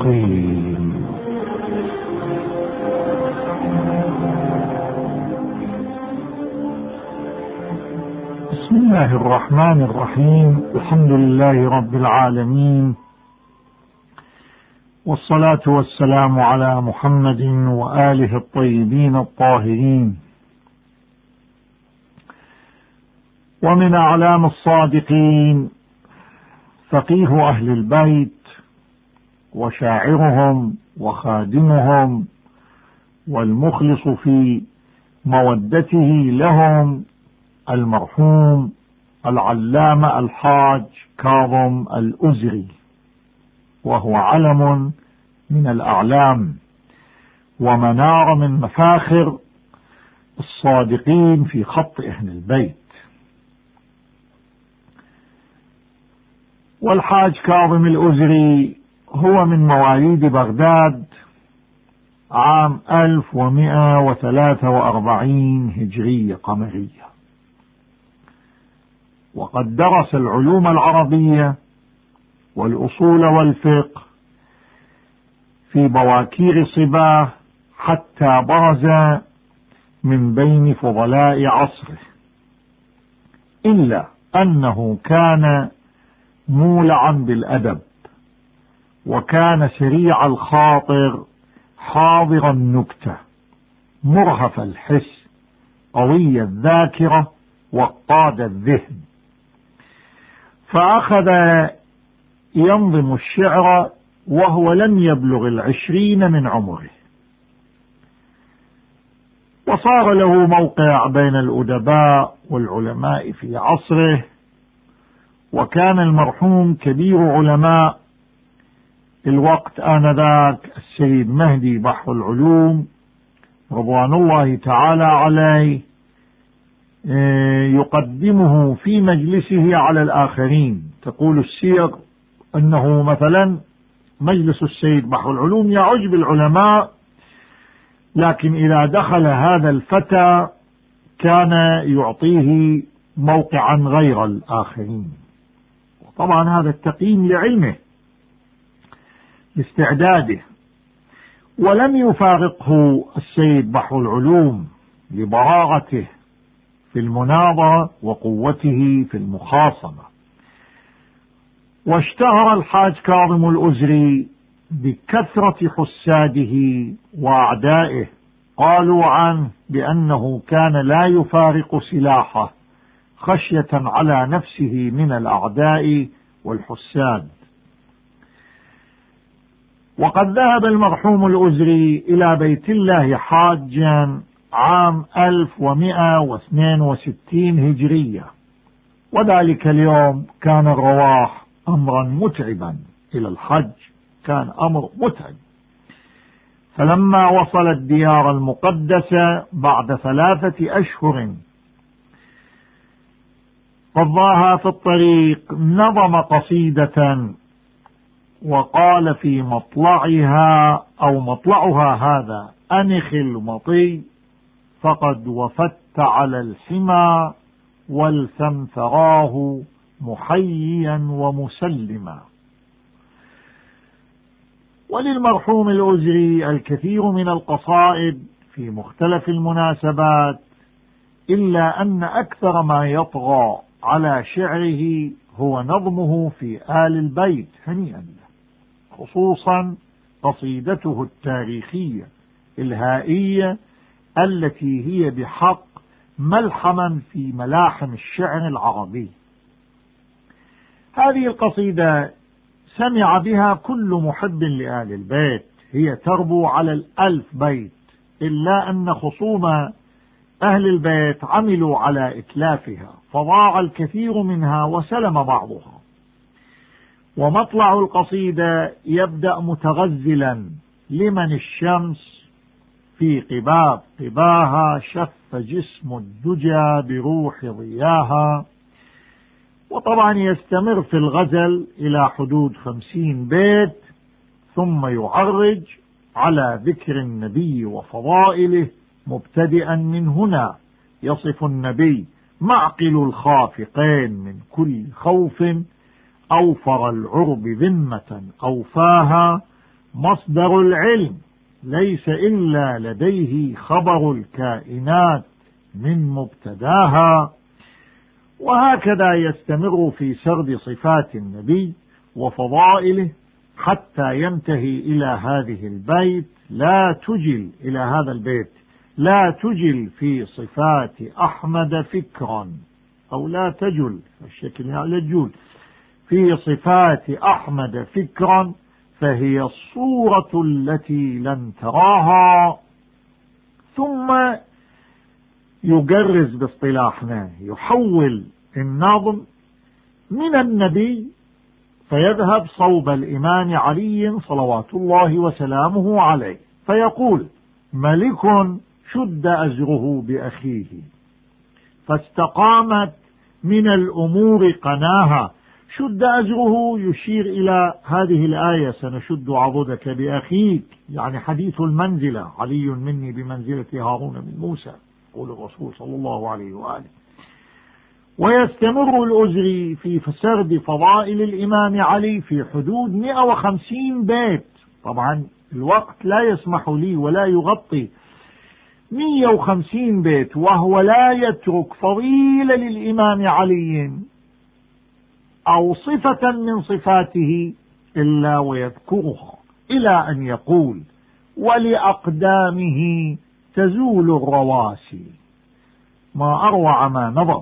الرحيم. بسم الله الرحمن الرحيم. الحمد لله رب العالمين، والصلاة والسلام على محمد وآله الطيبين الطاهرين. ومن أعلام الصادقين فقيه أهل البيت وشاعرهم وخادمهم والمخلص في مودته لهم المرحوم العلامة الحاج كاظم الأزري، وهو علم من الأعلام ومنار من مفاخر الصادقين في خط أهل البيت. والحاج كاظم الأزري هو من مواليد بغداد عام 1143 هجرية قمرية، وقد درس العلوم العربية والأصول والفقه في بواكير صباه حتى برز من بين فضلاء عصره، إلا أنه كان مولعا بالأدب، وكان سريع الخاطر حاضر النكتة مرهف الحس قوي الذاكرة وقاد الذهن، فأخذ ينظم الشعر وهو لم يبلغ 20 من عمره، وصار له موقع بين الأدباء والعلماء في عصره. وكان المرحوم كبير علماء الوقت آنذاك السيد مهدي بحر العلوم رضوان الله تعالى عليه يقدمه في مجلسه على الآخرين. تقول السير أنه مثلا مجلس السيد بحر العلوم يعج بالعلماء، لكن إذا دخل هذا الفتى كان يعطيه موقعا غير الآخرين. طبعا هذا التقييم لعلمه لاستعداده. ولم يفارقه السيد بحر العلوم لبراعته في المناظرة وقوته في المخاصمة. واشتهر الحاج كاظم الأزري بكثرة حساده وأعدائه، قالوا عنه بأنه كان لا يفارق سلاحه خشية على نفسه من الأعداء والحساد. وقد ذهب المرحوم الأزري إلى بيت الله حاجا عام 1162 هجرية، وذلك اليوم كان الرواح أمرا متعبا إلى الحج، كان أمر متعب. فلما وصل الديار المقدسة بعد 3 أشهر قضاها في الطريق، نظم قصيدة وقال في مطلعها أو مطلعها هذا: أنخ المطي فقد وفدت على الحمى والثم ثراه محييا ومسلما. وللمرحوم الأزري الكثير من القصائد في مختلف المناسبات، إلا أن أكثر ما يطغى على شعره هو نظمه في آل البيت هنيئا له، خصوصا قصيدته التاريخية الهائية التي هي بحق ملحما في ملاحم الشعر العربي. هذه القصيدة سمع بها كل محب لآل البيت، هي تربو على 1000 بيت، إلا أن خصوم أهل البيت عملوا على إتلافها فضاع الكثير منها وسلم بعضها. ومطلع القصيدة يبدأ متغزلا: لمن الشمس في قباها شف جسم الدجى بروح ضياها. وطبعا يستمر في الغزل إلى حدود 50 بيت، ثم يعرج على ذكر النبي وفضائله، مبتدئا من هنا يصف النبي: معقل الخافقين من كل خوف، أوفر العرب ذمة أوفاها، مصدر العلم ليس إلا لديه خبر الكائنات من مبتداها. وهكذا يستمر في سرد صفات النبي وفضائله حتى ينتهي إلى هذه البيت لا تجل إلى هذا البيت: لا تجل في صفات أحمد فكرا، أو لا تجل الشكل على الجول، في صفات أحمد فكرا فهي الصورة التي لن تراها. ثم يجرز باصطلاحنا، يحول النظم من النبي فيذهب صوب الإمام علي صلوات الله وسلامه عليه، فيقول: ملك شد أزره بأخيه فاستقامت من الأمور قناها. شد أزره يشير إلى هذه الآية: سنشد عضدك بأخيك، يعني حديث المنزلة، علي مني بمنزلة هارون من موسى، قول الرسول صلى الله عليه وآله. ويستمر الأزري في سرد فضائل الإمام علي في حدود 150 بيت. طبعا الوقت لا يسمح لي ولا يغطي 150 بيت، وهو لا يترك فضيلة للإمام علي أو صفة من صفاته إلا ويذكرها، إلى أن يقول: ولأقدامه تزول الرواسي. ما أروع ما نظم.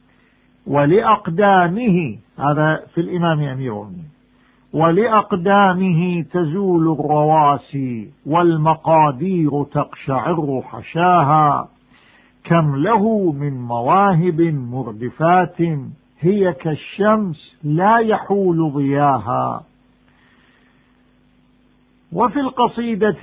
ولأقدامه، هذا في الإمام أمير المؤمنين: ولأقدامه تزول الرواسي والمقادير تقشعر حشاها، كم له من مواهب مردفات هي كالشمس لا يحول ضياها. وفي القصيدة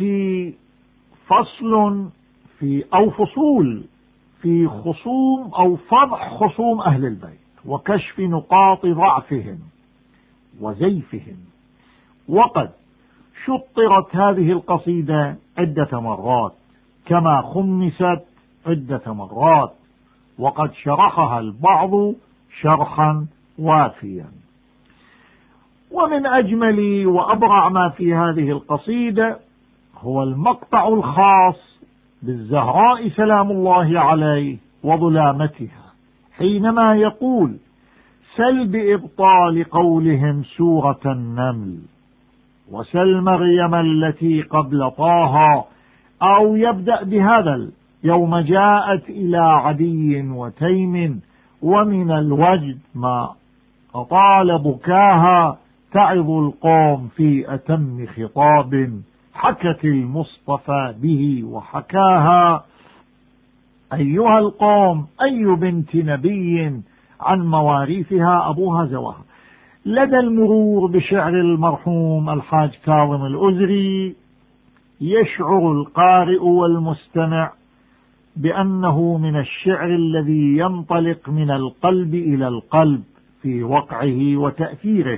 فصل فصول في خصوم أو فضح خصوم أهل البيت وكشف نقاط ضعفهم وزيفهم. وقد شطرت هذه القصيدة عدة مرات كما خمست عدة مرات، وقد شرحها البعض شرحا وافيا. ومن أجمل وأبرع ما في هذه القصيدة هو المقطع الخاص بالزهراء سلام الله عليه وظلامتها، حينما يقول: سل بإبطال قولهم سورة النمل، وسل مريم التي قبل طه، أو يبدأ بهذا: يوم جاءت إلى عدي وتيم، ومن الوجد ما أطال بكاها، تعظ القوم في أتم خطاب، حكت المصطفى به وحكاها. أيها القوم، أي بنت نبي عن مواريثها أبوها زواها. لدى المرور بشعر المرحوم الحاج كاظم الأزري يشعر القارئ والمستمع بأنه من الشعر الذي ينطلق من القلب إلى القلب في وقعه وتأثيره.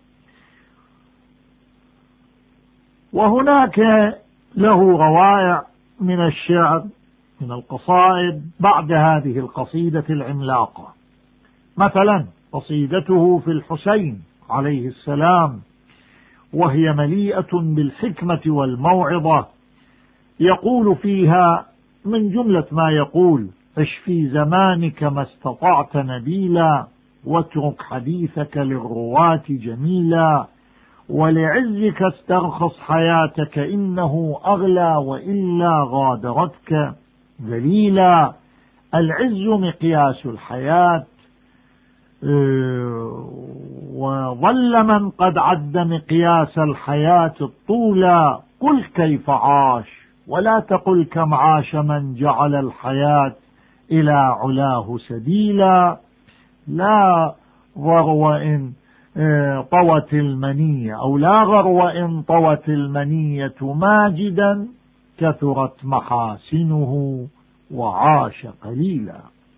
وهناك له روائع من الشعر من القصائد بعد هذه القصيدة العملاقة، مثلا قصيدته في الحسين عليه السلام، وهي مليئة بالحكمة والموعظة. يقول فيها من جملة ما يقول: عش في زمانك ما استطعت نبيلا، واترك حديثك للرواة جميلا، ولعزك استرخص حياتك إنه أغلى، وإلا غادرتك ذليلا. العز مقياس الحياة، وظل من قد عد مقياس الحياة الطولى. قل كيف عاش ولا تقل كم عاش من جعل الحياة إلى علاه سبيلا. لا غرو إن طوت المنية، أو لا غرو إن طوت المنية ماجدا، كثرت محاسنه وعاش قليلا.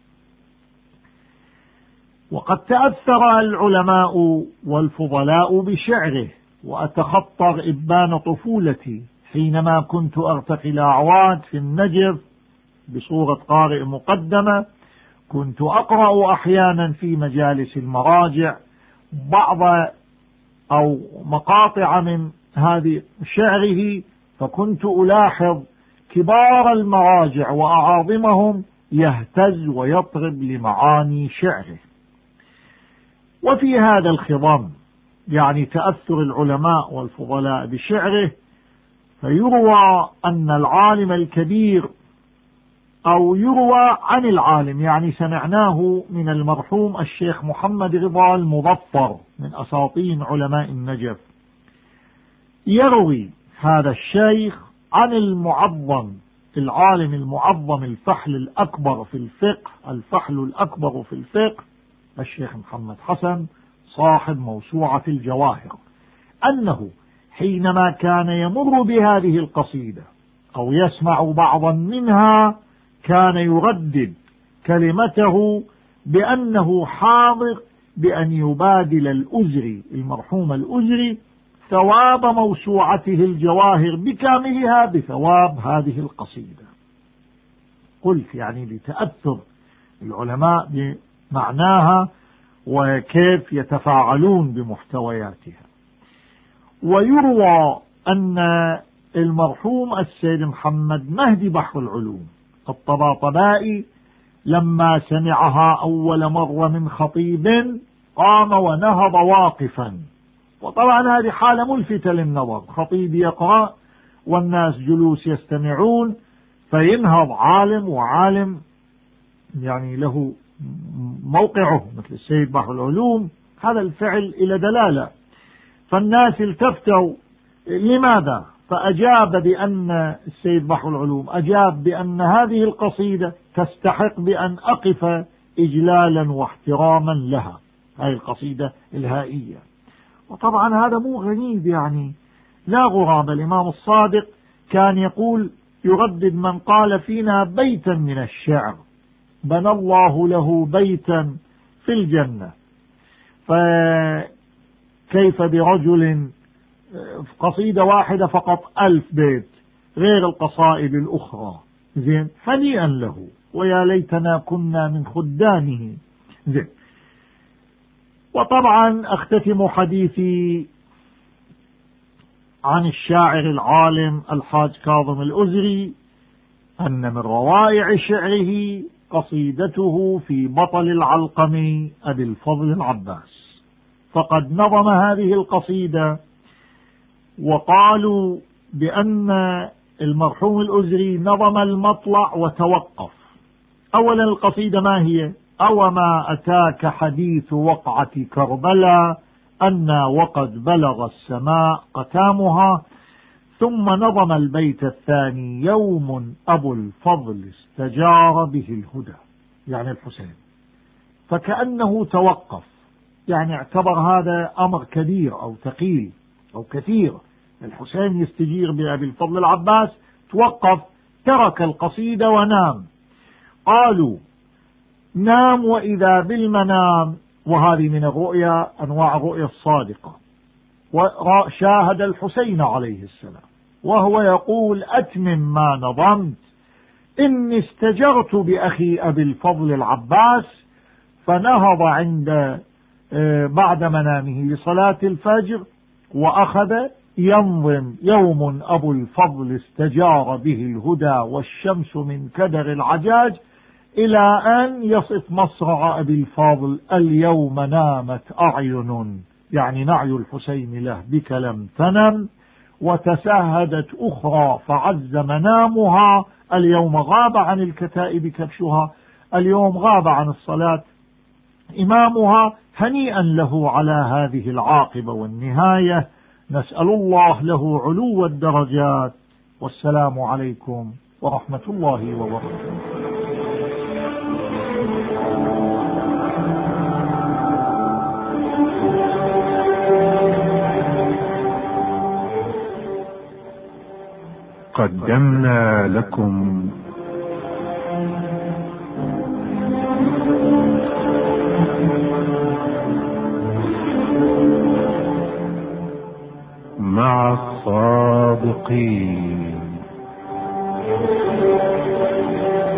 وقد تأثر العلماء والفضلاء بشعره، وأتخطر إبان طفولتي حينما كنت أرتقي الأعواد في النجف بصورة قارئ مقدمة. كنت أقرأ أحيانا في مجالس المراجع بعض أو مقاطع من هذه شعره، فكنت ألاحظ كبار المراجع وأعاظمهم يهتز ويطرب لمعاني شعره. وفي هذا الخضم يعني تأثر العلماء والفضلاء بشعره، فيروى أن العالم الكبير، أو يروى عن العالم يعني سمعناه من المرحوم الشيخ محمد رضا المظفر من أساطين علماء النجف، يروي هذا الشيخ عن المعظم العالم المعظم الفحل الأكبر في الفقه، الفحل الأكبر في الفقه الشيخ محمد حسن صاحب موسوعة الجواهر، أنه حينما كان يمر بهذه القصيدة أو يسمع بعضا منها كان يردد كلمته بأنه حاضر بأن يبادل الأزري المرحوم الأزري ثواب موسوعته الجواهر بكاملها بثواب هذه القصيدة. قلت يعني لتأثر العلماء بمعناها وكيف يتفاعلون بمحتوياتها. ويروى أن المرحوم السيد محمد مهدي بحر العلوم الطباطبائي لما سمعها أول مرة من خطيب قام ونهض واقفا، وطبعا هذه حالة ملفتة للنظر، خطيب يقرأ والناس جلوس يستمعون فينهض عالم، وعالم يعني له موقعه مثل السيد بحر العلوم، هذا الفعل إلى دلالة، فالناس التفتوا لماذا؟ فأجاب بأن السيد بحر العلوم أجاب بأن هذه القصيدة تستحق بأن أقف إجلالا واحتراما لها، هذه القصيدة الهائية. وطبعا هذا مو غريب، يعني لا غرابة، الإمام الصادق كان يقول يردد من قال فينا بيتا من الشعر بنى الله له بيتا في الجنة، فكيف برجل قصيدة واحدة فقط 1000 بيت غير القصائد الأخرى؟ زين، هنيئا له ويا ليتنا كنا من خدامه. زين. وطبعا أختتم حديثي عن الشاعر العالم الحاج كاظم الأزري أن من روائع شعره قصيدته في بطل العلقمي أبي الفضل العباس، فقد نظم هذه القصيدة وقالوا بأن المرحوم الأزري نظم المطلع وتوقف. أولا القصيدة ما هي؟ أو ما أتاك حديث وقعة كربلاء أن وقد بلغ السماء قتامها، ثم نظم البيت الثاني يوم أبو الفضل استجار به الهدى، يعني الحسين، فكأنه توقف، يعني اعتبر هذا أمر كبير أو ثقيل أو كثير، الحسين يستجير بأبي الفضل العباس، توقف ترك القصيدة ونام. قالوا نام وإذا بالمنام، وهذه من الرؤيا أنواع الرؤيا الصادقة، وشاهد الحسين عليه السلام وهو يقول أتمم ما نظمت إني استجرت بأخي أبي الفضل العباس، فنهض عند بعد منامه لصلاة الفجر وأخذ ينظم يوم أبو الفضل استجار به الهدى والشمس من كدر العجاج، إلى أن يصف مصرع أبي الفضل اليوم نامت أعين، يعني نعي الحسين له بك لم تنم، وتسهدت أخرى فعز منامها، اليوم غاب عن الكتائب كبشها، اليوم غاب عن الصلاة إمامها، هنيئا له على هذه العاقبة والنهاية، نسأل الله له علو الدرجات، والسلام عليكم ورحمة الله وبركاته. قدمنا لكم مع الصادقين.